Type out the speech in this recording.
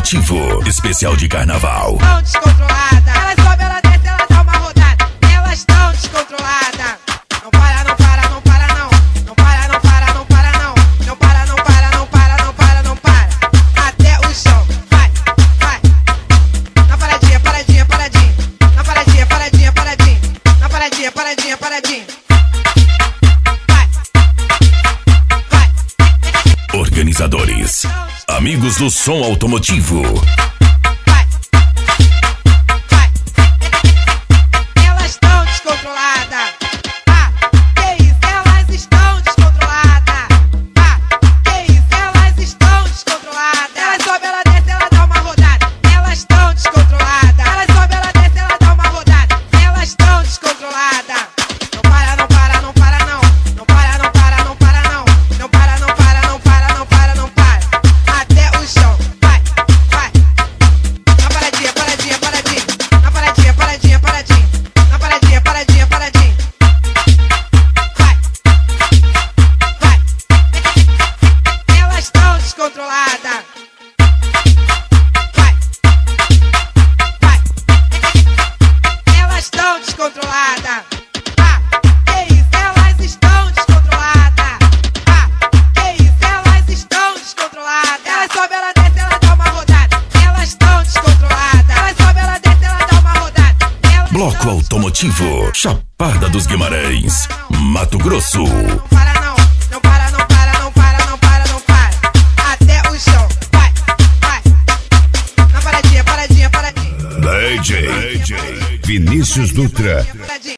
Automotivo, especial de carnaval. Tão descontrolada, ela sobe, ela desce, ela dá uma rodada. Elas estão descontroladas. Não para, não para, não para não. Não para, não para, não para não. Não para, não para, não para, não para, não para. Até o chão, vai, vai. Na paradinha, paradinha, paradinha. Na paradinha, paradinha, paradinha. Na paradinha, paradinha, paradinha. Organizadores, amigos do som automotivo. Elas estão descontroladas. Que isso? Elas estão descontroladas. Que isso? Elas estão descontroladas. Ela sobe, ela desce, ela dá uma rodada. Elas estão descontroladas. Ela sobe, ela desce, ela dá uma rodada. Elas estão descontroladas. Não para, não para, não para não. Não para, não para, não para não. Não para, não para, não para, não para, não para. Até o chão, vai, vai. Na paradinha, paradinha, paradinha. Na paradinha, paradinha, paradinha. Na paradinha, paradinha, paradinha. Vai, vai. Elas estão descontroladas. Vai, vai. Elas estão descontroladas. Que isso? Elas estão descontroladas. Que isso? Elas estão descontroladas. Ela sobe, ela desce, ela dá uma rodada. Elas estão descontroladas. Ela sobe, ela desce, ela dá uma rodada. Bloco Automotivo, Chapada dos Guimarães, Mato Grosso. Não para não, não para, não para, não para, não para, não para. Até o chão, vai, vai. Na paradinha, paradinha, paradinha. DJ Vinícius Dutra. Paradinha.